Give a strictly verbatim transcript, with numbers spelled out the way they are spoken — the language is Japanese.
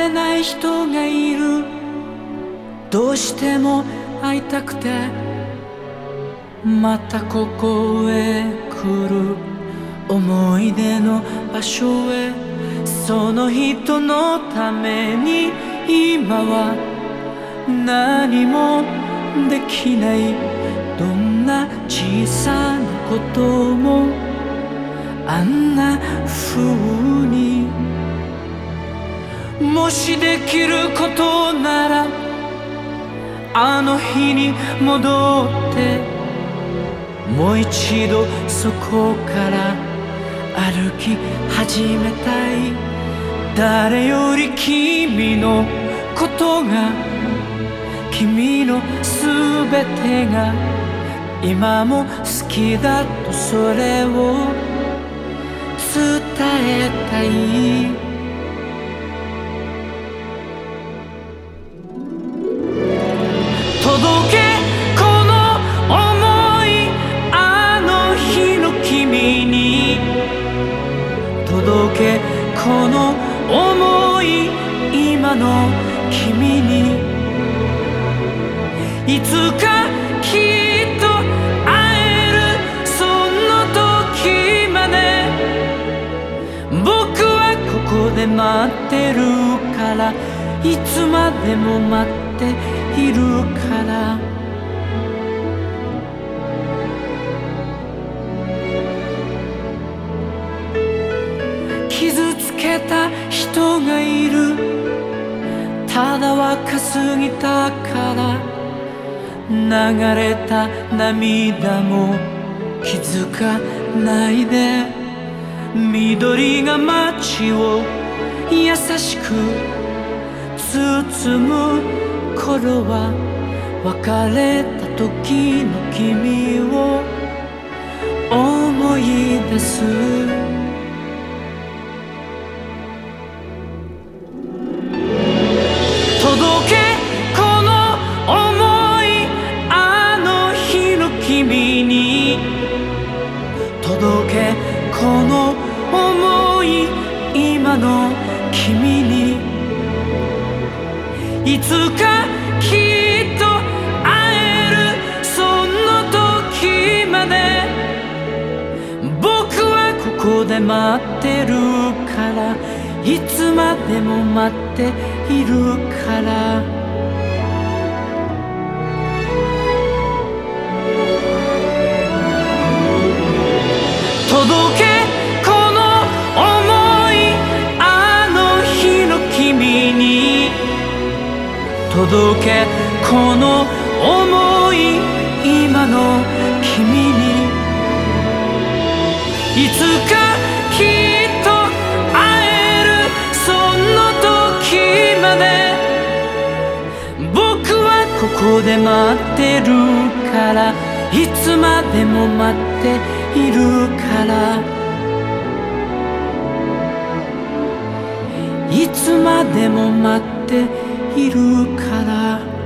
れない人がいる。どうしても会いたくてまたここへ来る。思い出の場所へ、その人のために今は何もできない。どんな小さなこともあんな風に、もしできることならあの日に戻ってもう一度そこから歩き始めたい。誰より君のことが、君のすべてが今も好きだと、それを伝えたい。届けこの想い、あの日の君に。届けこの想い、今の君に。いつかきっと会える、その時まで僕はここで待ってるから、いつまでも待っているから。傷つけた人がいる。ただ若すぎたから流れた涙も気づかないで。緑が街を優しく包む頃は、別れた時の君を思い出す。届けこの想い、あの日の君に。届けこの想い、今の君に。いつかきっと会える、その時まで僕はここで待ってるから、いつまでも待っているから。届けこの想い、あの日の君に。届けこの想い、今の君に。いつかきっと会える、その時まで僕はここで待ってるから、いつまでも待っているから。いつまでも待っているから。